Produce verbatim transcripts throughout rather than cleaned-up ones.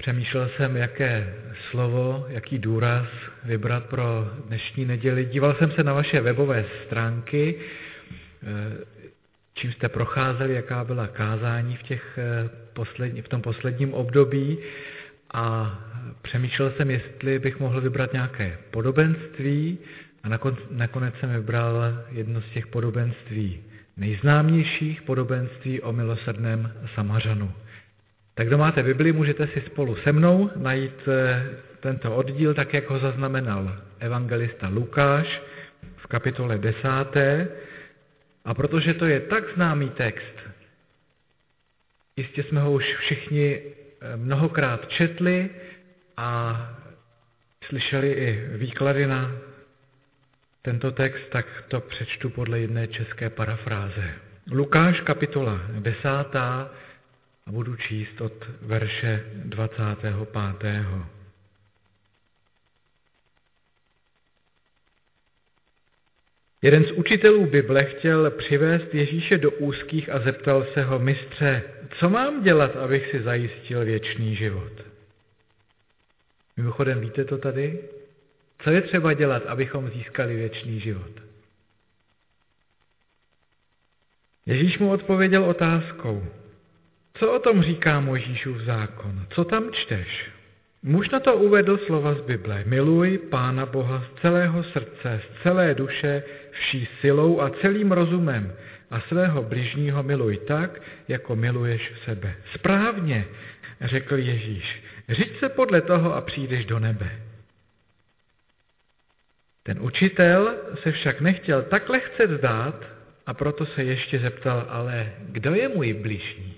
Přemýšlel jsem, jaké slovo, jaký důraz vybrat pro dnešní neděli. Díval jsem se na vaše webové stránky, čím jste procházeli, jaká byla kázání v, těch poslední, v tom posledním období a přemýšlel jsem, jestli bych mohl vybrat nějaké podobenství a nakonec jsem vybral jedno z těch podobenství nejznámějších, podobenství o milosrdném Samařanu. Tak kdo máte Bibli, můžete si spolu se mnou najít tento oddíl, tak jak ho zaznamenal evangelista Lukáš v kapitole desáté. A protože to je tak známý text, jistě jsme ho už všichni mnohokrát četli a slyšeli i výklady na tento text, tak to přečtu podle jedné české parafráze. Lukáš kapitola desátá a budu číst od verše dvacátého pátého. Jeden z učitelů Bible chtěl přivést Ježíše do úzkých a zeptal se ho: Mistře, co mám dělat, abych si zajistil věčný život? Mimochodem, víte to tady? Co je třeba dělat, abychom získali věčný život? Ježíš mu odpověděl otázkou: Co o tom říká Mojžíšův zákon? Co tam čteš? Muž na to uvedl slova z Bible. Miluj Pána Boha z celého srdce, z celé duše, vší silou a celým rozumem a svého bližního miluj tak, jako miluješ sebe. Správně, řekl Ježíš. Řiď se podle toho a přijdeš do nebe. Ten učitel se však nechtěl tak lehce vzdát a proto se ještě zeptal: ale kdo je můj bližní?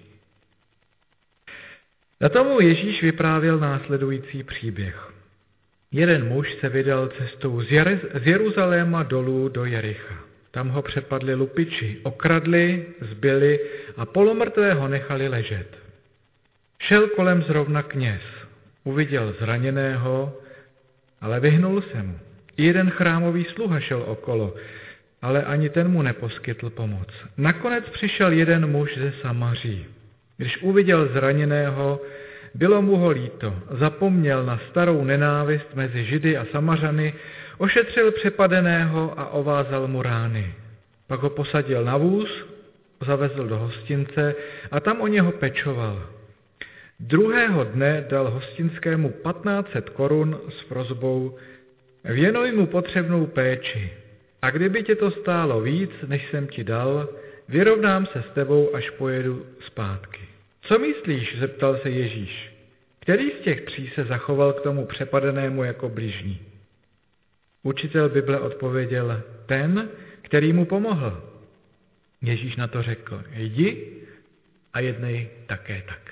Na tomu Ježíš vyprávěl následující příběh. Jeden muž se vydal cestou z Jeruzaléma dolů do Jericha. Tam ho přepadli lupiči, okradli, zbili a polomrtvého nechali ležet. Šel kolem zrovna kněz, uviděl zraněného, ale vyhnul se mu. I jeden chrámový sluha šel okolo, ale ani ten mu neposkytl pomoc. Nakonec přišel jeden muž ze Samaří. Když uviděl zraněného, bylo mu ho líto, zapomněl na starou nenávist mezi Židy a Samařany, ošetřil přepadeného a ovázal mu rány. Pak ho posadil na vůz, zavezl do hostince a tam o něho pečoval. Druhého dne dal hostinskému patnáct set korun s prosbou: věnuj mu potřebnou péči a kdyby tě to stálo víc, než jsem ti dal, vyrovnám se s tebou, až pojedu zpátky. Co myslíš? Zeptal se Ježíš. Který z těch tří se zachoval k tomu přepadenému jako bližní? Učitel Bible odpověděl: ten, který mu pomohl. Ježíš na to řekl: jdi a jednej také tak.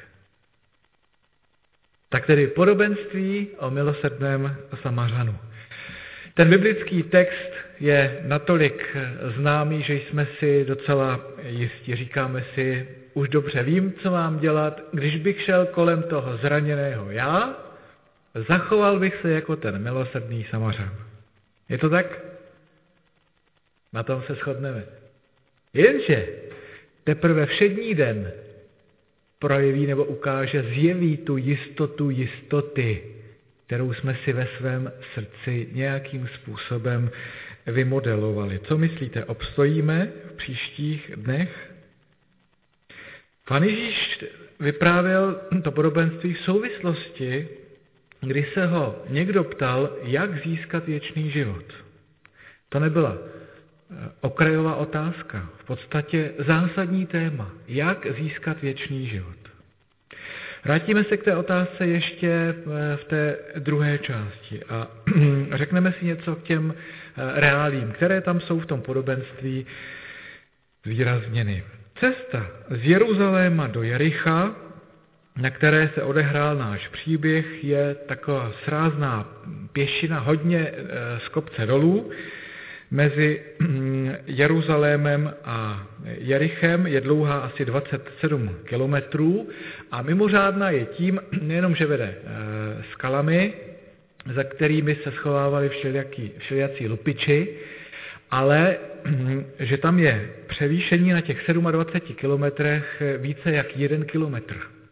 Tak tedy podobenství o milosrdném Samařanu. Ten biblický text je natolik známý, že jsme si docela jistí. Říkáme si: už dobře vím, co mám dělat, když bych šel kolem toho zraněného já, zachoval bych se jako ten milosrdný Samařan. Je to tak? Na tom se shodneme. Jenže teprve všední den projeví nebo ukáže, zjeví tu jistotu jistoty, kterou jsme si ve svém srdci nějakým způsobem vymodelovali. Co myslíte, obstojíme v příštích dnech? Pán Ježíš vyprávěl to podobenství v souvislosti, kdy se ho někdo ptal, jak získat věčný život. To nebyla okrajová otázka, v podstatě zásadní téma, jak získat věčný život. Vrátíme se k té otázce ještě v té druhé části a řekneme si něco k těm reálím, které tam jsou v tom podobenství zvýrazněny. Cesta z Jeruzaléma do Jericha, na které se odehrál náš příběh, je taková srázná pěšina, hodně z kopce dolů. Mezi Jeruzalémem a Jerichem je dlouhá asi dvacet sedm kilometrů a mimořádná je tím, nejenom, že vede skalami, za kterými se schovávali všelijaký, všelijací lupiči, ale že tam je převýšení na těch dvaceti sedmi kilometrech více jak jeden kilometr.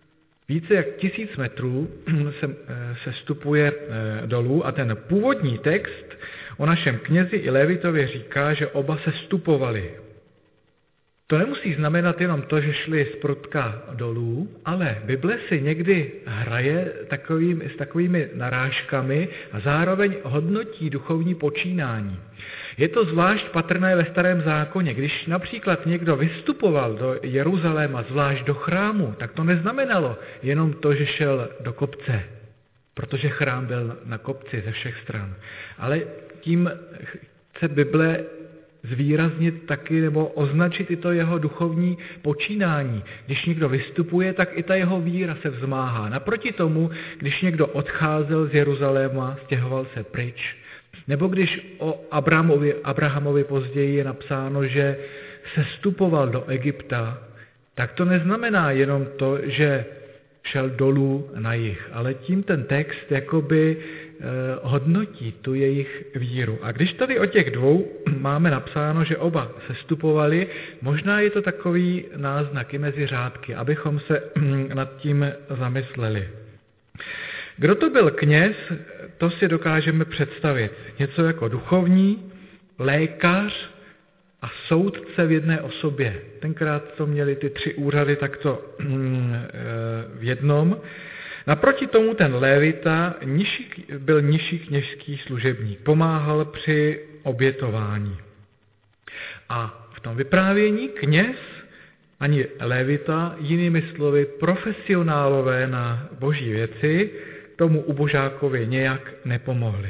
Více jak tisíc metrů se, se stupuje dolů a ten původní text o našem knězi i Lévitovi říká, že oba se stupovali. To nemusí znamenat jenom to, že šli z prudka dolů, ale Bible si někdy hraje takovým, s takovými narážkami a zároveň hodnotí duchovní počínání. Je to zvlášť patrné ve Starém zákoně. Když například někdo vystupoval do Jeruzaléma, zvlášť do chrámu, tak to neznamenalo jenom to, že šel do kopce, protože chrám byl na kopci ze všech stran. Ale tím chce Bible zvýraznit taky nebo označit i to jeho duchovní počínání. Když někdo vystupuje, tak i ta jeho víra se vzmáhá. Naproti tomu, když někdo odcházel z Jeruzaléma, stěhoval se pryč, nebo když o Abrahamovi, Abrahamovi později je napsáno, že se vstupoval do Egypta, tak to neznamená jenom to, že šel dolů na jih, ale tím ten text jakoby eh, hodnotí tu jejich víru. A když tady o těch dvou máme napsáno, že oba se vstupovali, možná je to takový náznak i mezi řádky, abychom se nad tím zamysleli. Kdo to byl kněz, to si dokážeme představit. Něco jako duchovní, lékař a soudce v jedné osobě. Tenkrát to měli ty tři úřady takto v jednom. Naproti tomu ten Lévita nižší, byl nižší kněžský služebník. Pomáhal při obětování. A v tom vyprávění kněz ani Lévita, jinými slovy profesionálové na boží věci, tomu ubožákovi nějak nepomohli.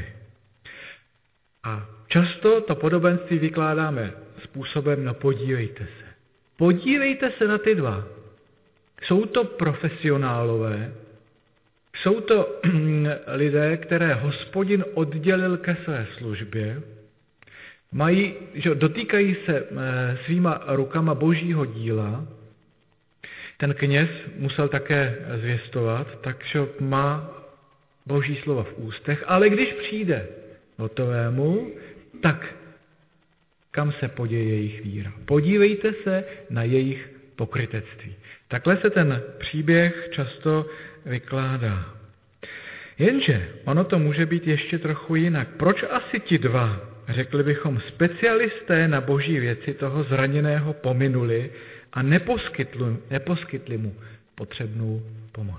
A často to podobenství vykládáme způsobem, no podívejte se. Podívejte se na ty dva. Jsou to profesionálové, jsou to lidé, které Hospodin oddělil ke své službě, mají, že dotýkají se svýma rukama božího díla. Ten kněz musel také zvěstovat, takže má boží slova v ústech, ale když přijde hotovému, tak kam se poděje jejich víra? Podívejte se na jejich pokrytectví. Takhle se ten příběh často vykládá. Jenže ono to může být ještě trochu jinak. Proč asi ti dva, řekli bychom specialisté na boží věci, toho zraněného pominuli a neposkytli, neposkytli mu potřebnou pomoc?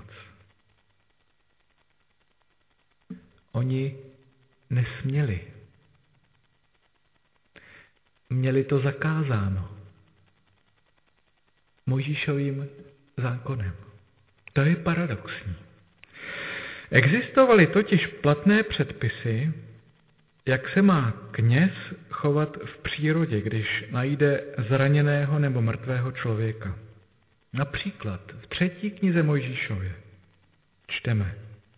Oni nesměli. Měli to zakázáno Mojžíšovým zákonem. To je paradoxní. Existovaly totiž platné předpisy, jak se má kněz chovat v přírodě, když najde zraněného nebo mrtvého člověka. Například v třetí knize Mojžíšově čteme: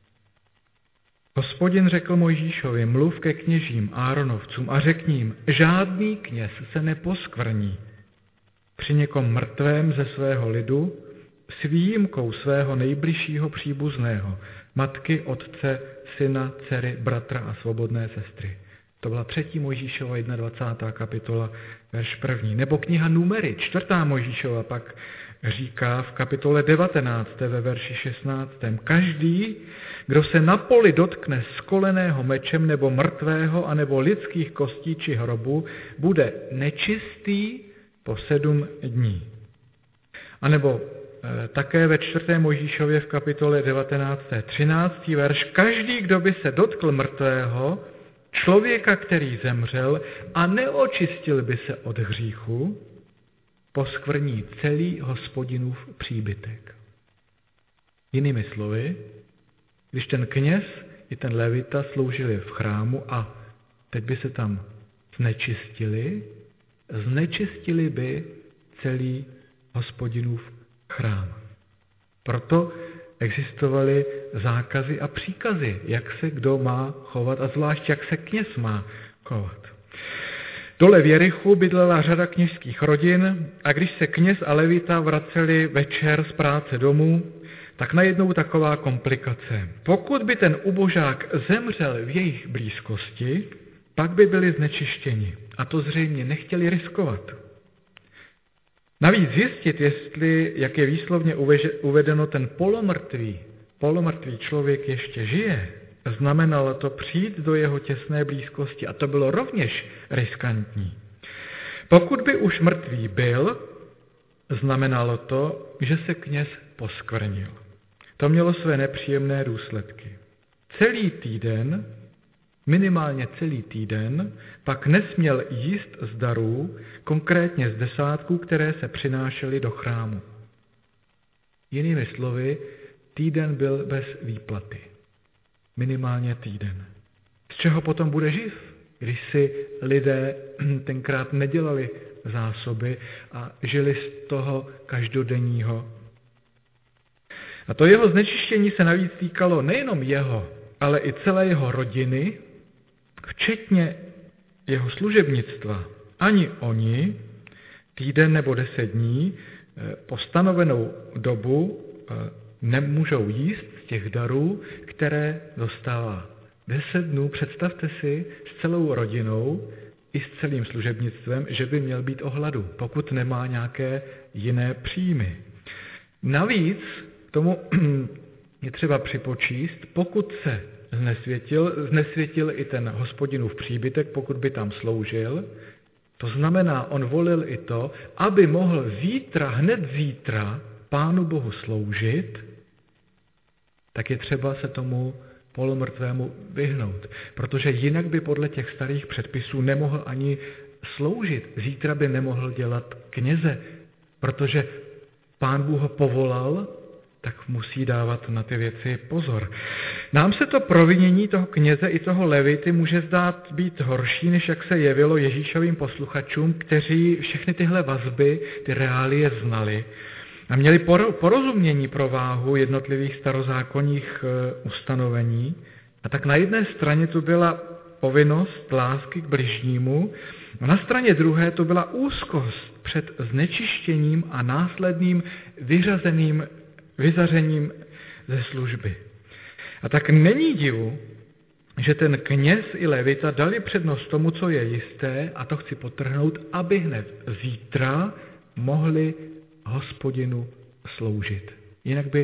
Hospodin řekl Mojžíšovi, mluv ke kněžím Áronovcům a řekni jim, žádný kněz se neposkvrní při někom mrtvém ze svého lidu s výjimkou svého nejbližšího příbuzného, matky, otce, syna, dcery, bratra a svobodné sestry. To byla třetí Mojžíšova dvacátá první kapitola, verš první. Nebo kniha Numery, čtvrtá Mojžíšova pak říká v kapitole devatenácté ve verši šestnáctém. Každý, kdo se na poli dotkne skoleného mečem nebo mrtvého anebo lidských kostí či hrobu, bude nečistý po sedm dní. A nebo e, také ve čtvrté Mojžíšově v kapitole devatenácté třináctý verš. Každý, kdo by se dotkl mrtvého, člověka, který zemřel a neočistil by se od hříchu, poskvrní celý Hospodinův příbytek. Jinými slovy, když ten kněz i ten levita sloužili v chrámu a teď by se tam znečistili, znečistili by celý Hospodinův chrám. Proto existovaly zákazy a příkazy, jak se kdo má chovat a zvlášť jak se kněz má chovat. Dole v Jerichu bydlela řada kněžských rodin a když se kněz a levita vraceli večer z práce domů, tak najednou taková komplikace. Pokud by ten ubožák zemřel v jejich blízkosti, pak by byli znečištěni a to zřejmě nechtěli riskovat. Navíc zjistit, jestli, jak je výslovně uvedeno, ten polomrtvý, polomrtvý člověk ještě žije, znamenalo to přijít do jeho těsné blízkosti a to bylo rovněž riskantní. Pokud by už mrtvý byl, znamenalo to, že se kněz poskvrnil. To mělo své nepříjemné důsledky. Celý týden, minimálně celý týden, pak nesměl jíst z darů, konkrétně z desátků, které se přinášely do chrámu. Jinými slovy, týden byl bez výplaty. Minimálně týden. Z čeho potom bude živ, když si lidé tenkrát nedělali zásoby a žili z toho každodenního. A to jeho znečištění se navíc týkalo nejenom jeho, ale i celé jeho rodiny, včetně jeho služebnictva. Ani oni týden nebo deset dní po stanovenou dobu nemůžou jíst z těch darů, které dostává. Deset dnů, představte si, s celou rodinou i s celým služebnictvem, že by měl být o hladu, pokud nemá nějaké jiné příjmy. Navíc tomu je třeba připočíst, pokud se znesvětil, znesvětil i ten hospodinův příbytek, pokud by tam sloužil, to znamená, on volil i to, aby mohl zítra, hned zítra, Pánu Bohu sloužit, tak je třeba se tomu polomrtvému vyhnout, protože jinak by podle těch starých předpisů nemohl ani sloužit. Zítra by nemohl dělat kněze, protože Pán Bůh ho povolal, tak musí dávat na ty věci pozor. Nám se to provinění toho kněze i toho levity může zdát být horší, než jak se jevilo Ježíšovým posluchačům, kteří všechny tyhle vazby, ty reálie znali a měli porozumění pro váhu jednotlivých starozákonních ustanovení. A tak na jedné straně tu byla povinnost lásky k bližnímu, a na straně druhé to byla úzkost před znečištěním a následným vyřazeným vyzařením ze služby. A tak není divu, že ten kněz i levita dali přednost tomu, co je jisté, a to chci podtrhnout, aby hned zítra mohli Hospodinu sloužit. Jinak by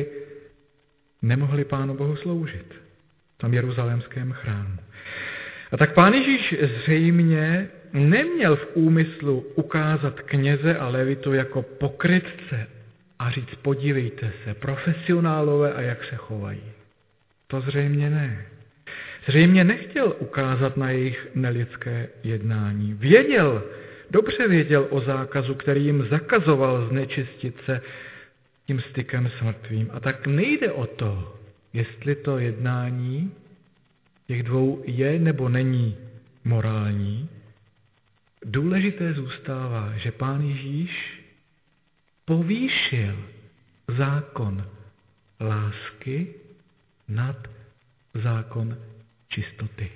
nemohli Pánu Bohu sloužit v tom jeruzalémském chrámu. A tak Pán Ježíš zřejmě neměl v úmyslu ukázat kněze a levitu jako pokrytce a říct, podívejte se, profesionálové a jak se chovají. To zřejmě ne. Zřejmě nechtěl ukázat na jejich nelidské jednání. Věděl, dobře věděl o zákazu, který jim zakazoval znečistit se tím stykem s mrtvým. A tak nejde o to, jestli to jednání těch dvou je nebo není morální. Důležité zůstává, že Pán Ježíš povýšil zákon lásky nad zákon čistoty.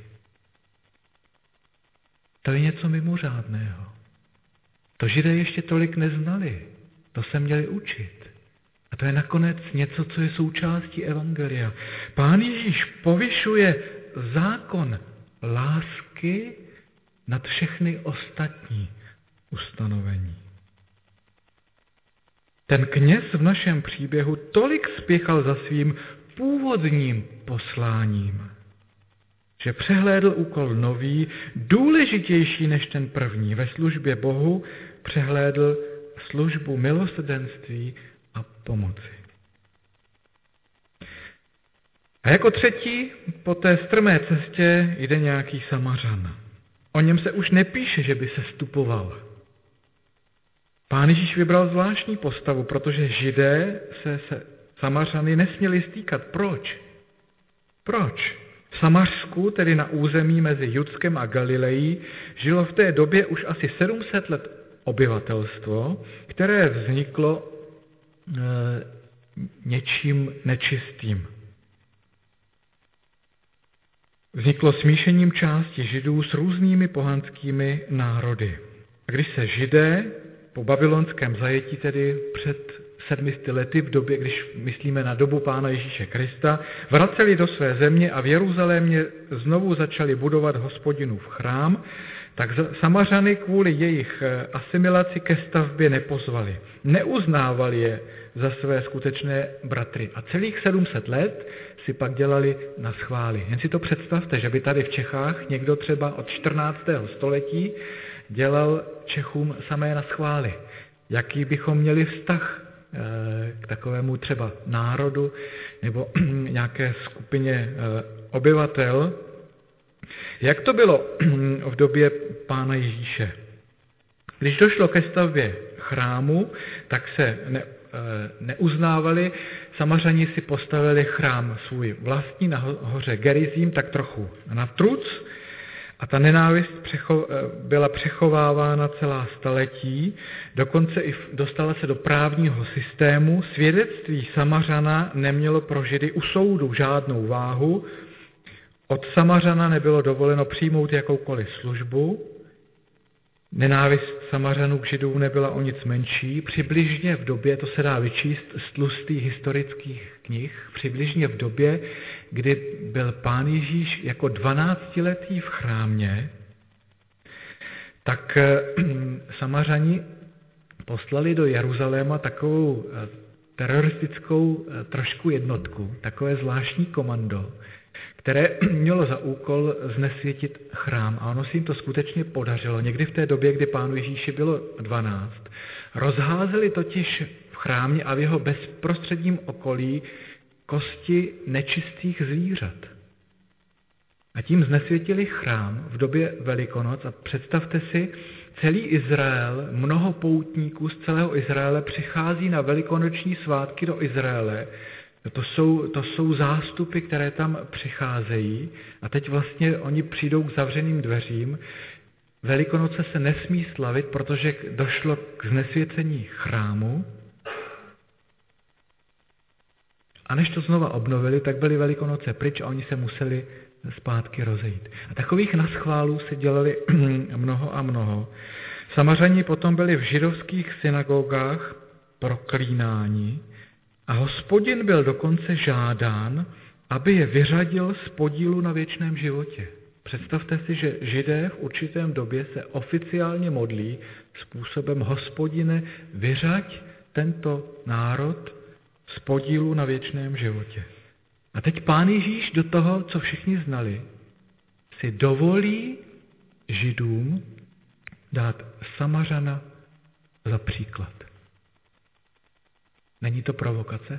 To je něco mimořádného. To Židé ještě tolik neznali, to se měli učit. A to je nakonec něco, co je součástí evangelia. Pán Ježíš povyšuje zákon lásky nad všechny ostatní ustanovení. Ten kněz v našem příběhu tolik spěchal za svým původním posláním, že přehlédl úkol nový, důležitější než ten první. Ve službě Bohu přehlédl službu milosrdenství a pomoci. A jako třetí po té strmé cestě jde nějaký Samařan. O něm se už nepíše, že by se stupoval. Pán Ježíš vybral zvláštní postavu, protože Židé se, se Samařany nesměli stýkat. Proč? Proč? V Samařsku, tedy na území mezi Judskem a Galileí, žilo v té době už asi sedm set let obyvatelstvo, které vzniklo e, něčím nečistým. Vzniklo smíšením části Židů s různými pohanskými národy. A když se Židé po babylonském zajetí tedy před sedmisty lety, v době, když myslíme na dobu Pána Ježíše Krista, vraceli do své země a v Jeruzalémě znovu začali budovat Hospodinův chrám, tak Samařany kvůli jejich asimilaci ke stavbě nepozvali. Neuznávali je za své skutečné bratry. A celých sedm set let si pak dělali na schvály. Jen si to představte, že by tady v Čechách někdo třeba od čtrnáctého století dělal Čechům samé na schvály. Jaký bychom měli vztah k takovému třeba národu nebo nějaké skupině obyvatel. Jak to bylo v době Pána Ježíše? Když došlo ke stavbě chrámu, tak se ne, neuznávali. Samařani si postavili chrám svůj vlastní na hoře Gerizim, tak trochu na truc. A ta nenávist přecho, byla přechovávána celá staletí, dokonce i dostala se do právního systému. Svědectví Samařana nemělo pro Židy u soudu žádnou váhu. Od Samařana nebylo dovoleno přijmout jakoukoliv službu. Nenávist Samařanů k Židům nebyla o nic menší. Přibližně v době, to se dá vyčíst z tlustých historických knih, přibližně v době, kdy byl Pán Ježíš jako dvanáctiletý v chrámě, tak Samařani poslali do Jeruzaléma takovou teroristickou trošku jednotku, takové zvláštní komando, které mělo za úkol znesvětit chrám. A ono si jim to skutečně podařilo. Někdy v té době, kdy Pánu Ježíši bylo dvanáct, rozházeli totiž v chrámě a v jeho bezprostředním okolí kosti nečistých zvířat. A tím znesvětili chrám v době Velikonoc a představte si, celý Izrael, mnoho poutníků z celého Izraele přichází na velikonoční svátky do Izraele. To jsou, to jsou zástupy, které tam přicházejí a teď vlastně oni přijdou k zavřeným dveřím. Velikonoce se nesmí slavit, protože došlo k znesvěcení chrámu. A než to znova obnovili, tak byly Velikonoce pryč a oni se museli zpátky rozejít. A takových naschválů si dělali mnoho a mnoho. Samařani potom byli v židovských synagogách proklínáni a Hospodin byl dokonce žádán, aby je vyřadil z podílu na věčném životě. Představte si, že Židé v určitém době se oficiálně modlí způsobem Hospodine, vyřaď tento národ z podílu na věčném životě. A teď Pán Ježíš do toho, co všichni znali, si dovolí Židům dát Samařana za příklad. Není to provokace?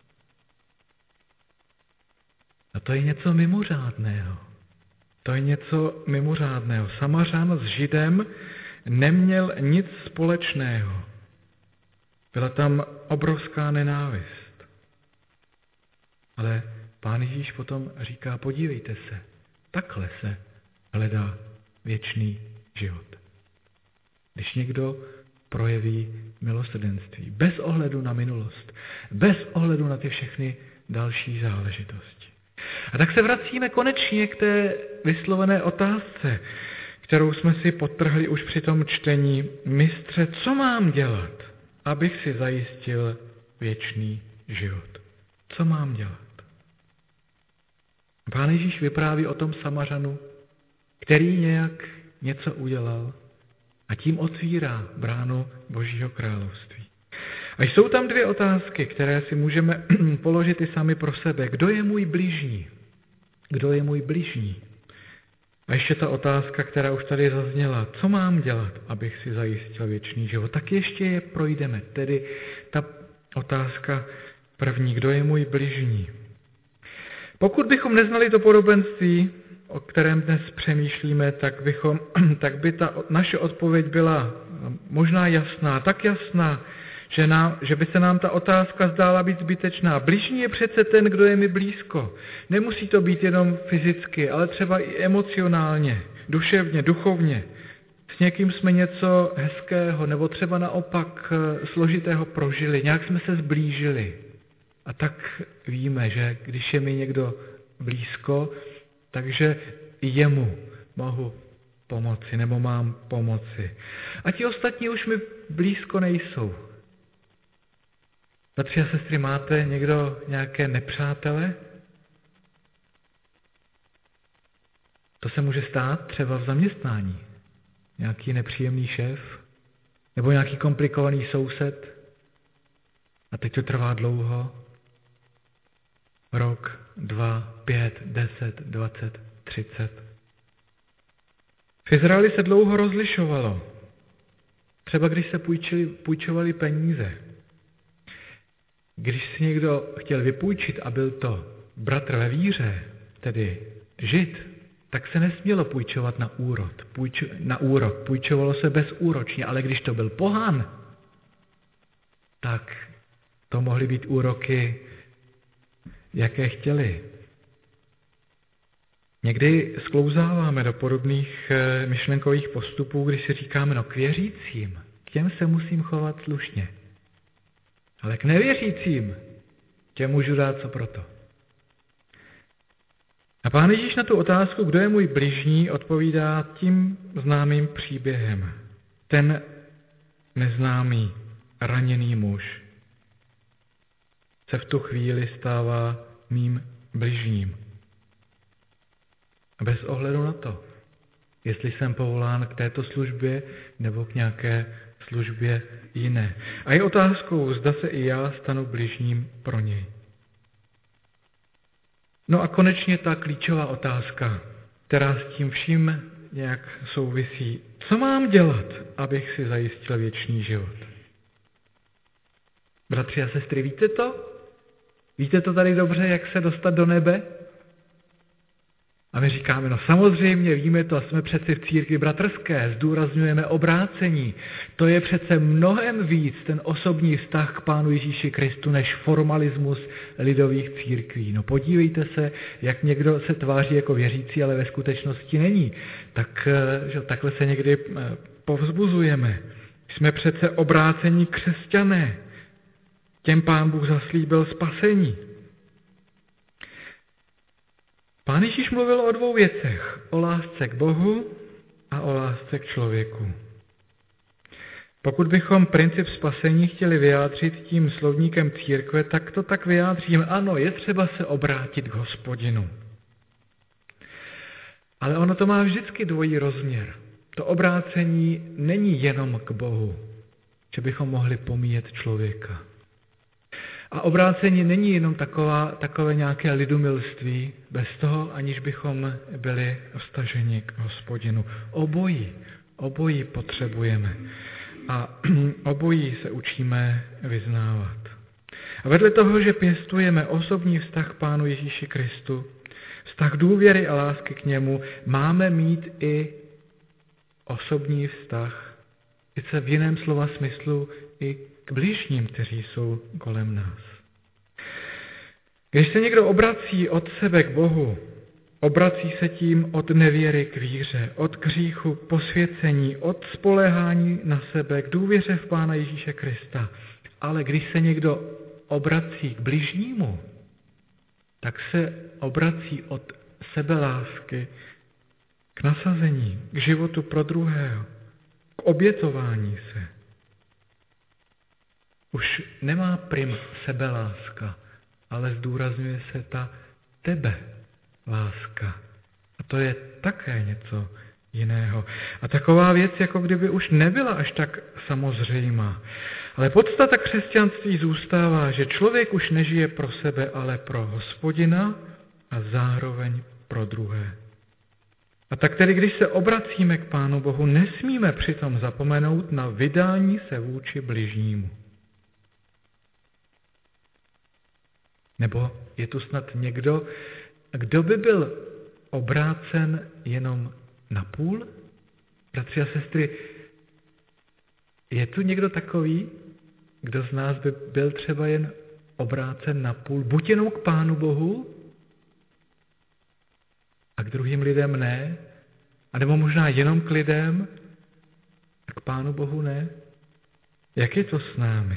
A to je něco mimořádného. To je něco mimořádného. Samařan s Židem neměl nic společného. Byla tam obrovská nenávist. Ale Pán Ježíš potom říká, podívejte se, takhle se hledá věčný život. Když někdo projeví milosrdenství, bez ohledu na minulost, bez ohledu na ty všechny další záležitosti. A tak se vracíme konečně k té vyslovené otázce, kterou jsme si podtrhli už při tom čtení. Mistře, co mám dělat, abych si zajistil věčný život? Co mám dělat? Pán Ježíš vypráví o tom Samařanu, který nějak něco udělal a tím otvírá bránu Božího království. A jsou tam dvě otázky, které si můžeme položit i sami pro sebe. Kdo je můj bližní? Kdo je můj bližní? A ještě ta otázka, která už tady zazněla. Co mám dělat, abych si zajistil věčný život? Tak ještě je projdeme. Tedy ta otázka první. Kdo je můj bližní? Pokud bychom neznali to podobenství, o kterém dnes přemýšlíme, tak, bychom, tak by ta naše odpověď byla možná jasná, tak jasná, že, nám, že by se nám ta otázka zdála být zbytečná. Bližní je přece ten, kdo je mi blízko. Nemusí to být jenom fyzicky, ale třeba i emocionálně, duševně, duchovně. S někým jsme něco hezkého, nebo třeba naopak složitého prožili, nějak jsme se zblížili. A tak víme, že když je mi někdo blízko, takže jemu mohu pomoci, nebo mám pomoci. A ti ostatní už mi blízko nejsou. Bratři a sestry, máte někdo nějaké nepřátele? To se může stát třeba v zaměstnání. Nějaký nepříjemný šéf, nebo nějaký komplikovaný soused. A teď to trvá dlouho. Rok, dva, pět, deset, dvacet, třicet. V Izraeli se dlouho rozlišovalo. Třeba když se půjčili, půjčovali peníze. Když si někdo chtěl vypůjčit a byl to bratr ve víře, tedy žid, tak se nesmělo půjčovat na úrok. Půjč, na úrok. Půjčovalo se bezúročně, ale když to byl pohan, tak to mohly být úroky, jaké chtěli. Někdy sklouzáváme do podobných myšlenkových postupů, když si říkáme, no k věřícím, k těm se musím chovat slušně. Ale k nevěřícím, těm můžu dát co proto. A Pán Ježíš na tu otázku, kdo je můj bližní, odpovídá tím známým příběhem. Ten neznámý, raněný muž se v tu chvíli stává mým bližním. A bez ohledu na to, jestli jsem povolán k této službě nebo k nějaké službě jiné. A je otázkou, zda se i já stanu bližním pro něj. No a konečně ta klíčová otázka, která s tím vším nějak souvisí. Co mám dělat, abych si zajistil věčný život? Bratři a sestry, víte to? Víte to tady dobře, jak se dostat do nebe? A my říkáme, no samozřejmě víme to, jsme přece v církvi bratrské, zdůrazňujeme obrácení. To je přece mnohem víc ten osobní vztah k Pánu Ježíši Kristu, než formalismus lidových církví. No podívejte se, jak někdo se tváří jako věřící, ale ve skutečnosti není. Tak že takhle se někdy povzbuzujeme. Jsme přece obrácení křesťané. Těm Pán Bůh zaslíbil spasení. Pán Ježíš mluvil o dvou věcech. O lásce k Bohu a o lásce k člověku. Pokud bychom princip spasení chtěli vyjádřit tím slovníkem církve, tak to tak vyjádříme. Ano, je třeba se obrátit k Hospodinu. Ale ono to má vždycky dvojí rozměr. To obrácení není jenom k Bohu, že bychom mohli pomíjet člověka. A obrácení není jenom taková, takové nějaké lidumilství, bez toho, aniž bychom byli vztaženi k Hospodinu. Obojí, obojí potřebujeme. A obojí se učíme vyznávat. A vedle toho, že pěstujeme osobní vztah k Pánu Ježíši Kristu, vztah důvěry a lásky k němu, máme mít i osobní vztah, sice v jiném slova smyslu i k bližním, kteří jsou kolem nás. Když se někdo obrací od sebe k Bohu, obrací se tím od nevěry k víře, od hříchu k posvěcení, od spoléhání na sebe k důvěře v Pána Ježíše Krista. Ale když se někdo obrací k bližnímu, tak se obrací od sebelásky k nasazení, k životu pro druhého, k obětování se. Už nemá prim sebeláska, ale zdůrazňuje se ta tebe láska. A to je také něco jiného. A taková věc, jako kdyby už nebyla až tak samozřejmá. Ale podstata křesťanství zůstává, že člověk už nežije pro sebe, ale pro Hospodina a zároveň pro druhé. A tak tedy, když se obracíme k Pánu Bohu, nesmíme přitom zapomenout na vydání se vůči bližnímu. Nebo je tu snad někdo, kdo by byl obrácen jenom na půl? Bratři a sestry, je tu někdo takový, kdo z nás by byl třeba jen obrácen na půl, buď jenom k Pánu Bohu a k druhým lidem ne, anebo možná jenom k lidem a k Pánu Bohu ne? Jak je to s námi?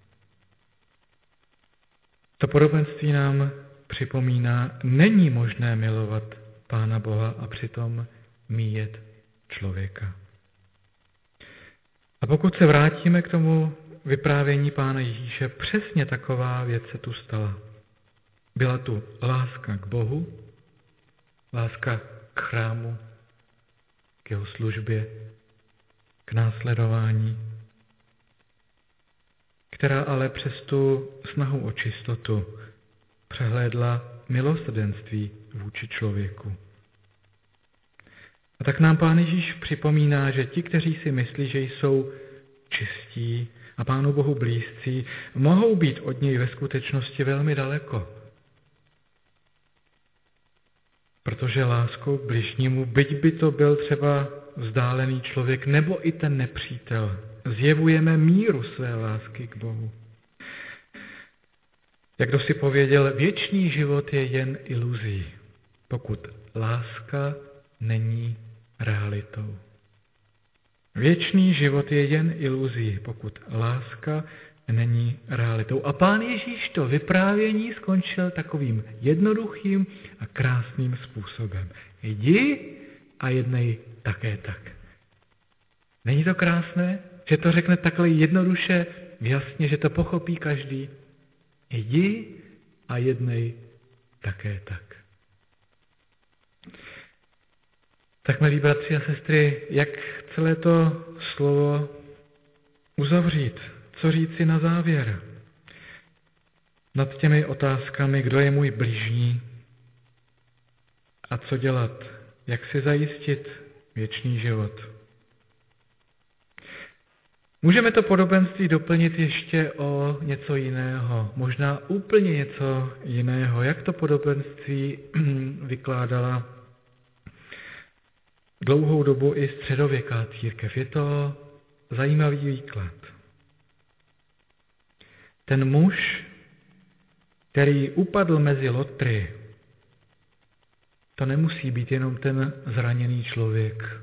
To podobenství nám připomíná, není možné milovat Pána Boha a přitom míjet člověka. A pokud se vrátíme k tomu vyprávění Pána Ježíše přesně taková věc se tu stala. Byla tu láska k Bohu, láska k chrámu, k jeho službě, k následování, která ale přes tu snahu o čistotu přehlédla milosrdenství vůči člověku. A tak nám Pán Ježíš připomíná, že ti, kteří si myslí, že jsou čistí a Pánu Bohu blízcí, mohou být od něj ve skutečnosti velmi daleko. Protože láskou k bližnímu, byť by to byl třeba vzdálený člověk nebo i ten nepřítel, zjevujeme míru své lásky k Bohu. Jak kdo si pověděl, věčný život je jen iluzí, pokud láska není realitou. Věčný život je jen iluzí, pokud láska není realitou. A Pán Ježíš to vyprávění skončil takovým jednoduchým a krásným způsobem. Jdi a jednej také tak. Není to krásné, že to řekne takhle jednoduše, jasně, že to pochopí každý? Jdi a jednej také tak. Tak, milí bratři a sestry, jak celé to slovo uzavřít? Co říci na závěr? Nad těmi otázkami, kdo je můj bližní a co dělat, jak si zajistit věčný život. Můžeme to podobenství doplnit ještě o něco jiného, možná úplně něco jiného, jak to podobenství vykládala dlouhou dobu i středověká církev. Je to zajímavý výklad. Ten muž, který upadl mezi lotry, to nemusí být jenom ten zraněný člověk.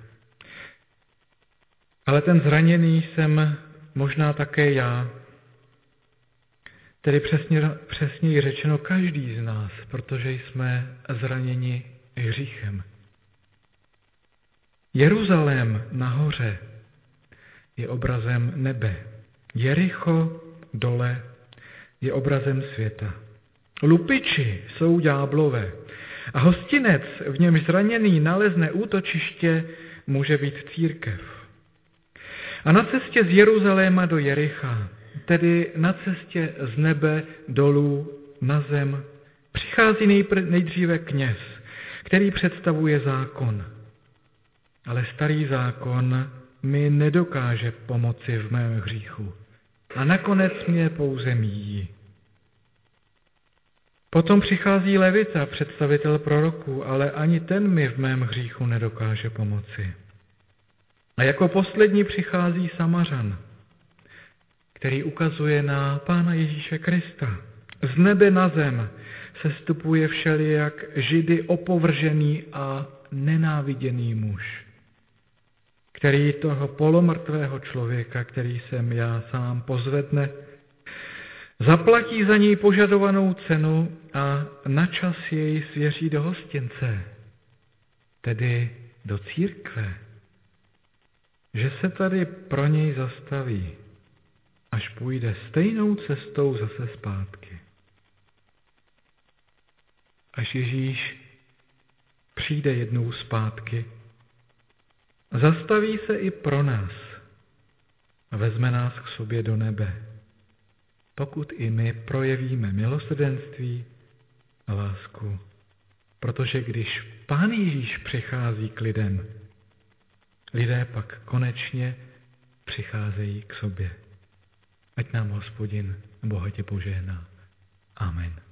Ale ten zraněný jsem možná také já, tedy přesně, přesněji řečeno každý z nás, protože jsme zraněni hříchem. Jeruzalém nahoře je obrazem nebe. Jericho dole je obrazem světa. Lupiči jsou ďáblové a hostinec, v němž zraněný nalezne útočiště, může být církev. A na cestě z Jeruzaléma do Jericha, tedy na cestě z nebe dolů na zem, přichází nejpr- nejdříve kněz, který představuje zákon. Ale starý zákon mi nedokáže pomoci v mém hříchu. A nakonec mě pouze míjí. Potom přichází Levita, představitel proroků, ale ani ten mi v mém hříchu nedokáže pomoci. A jako poslední přichází Samařan, který ukazuje na Pána Ježíše Krista. Z nebe na zem sestupuje všelijak Židy opovržený a nenáviděný muž, který toho polomrtvého člověka, který jsem já sám, pozvedne, zaplatí za něj požadovanou cenu a načas jej svěří do hostince, tedy do církve, že se tady pro něj zastaví, až půjde stejnou cestou zase zpátky. Až Ježíš přijde jednou zpátky, zastaví se i pro nás a vezme nás k sobě do nebe, pokud i my projevíme milosrdenství a lásku. Protože když Pán Ježíš přichází k lidem, lidé pak konečně přicházejí k sobě. Ať nám Hospodin bohatě požehná. Amen.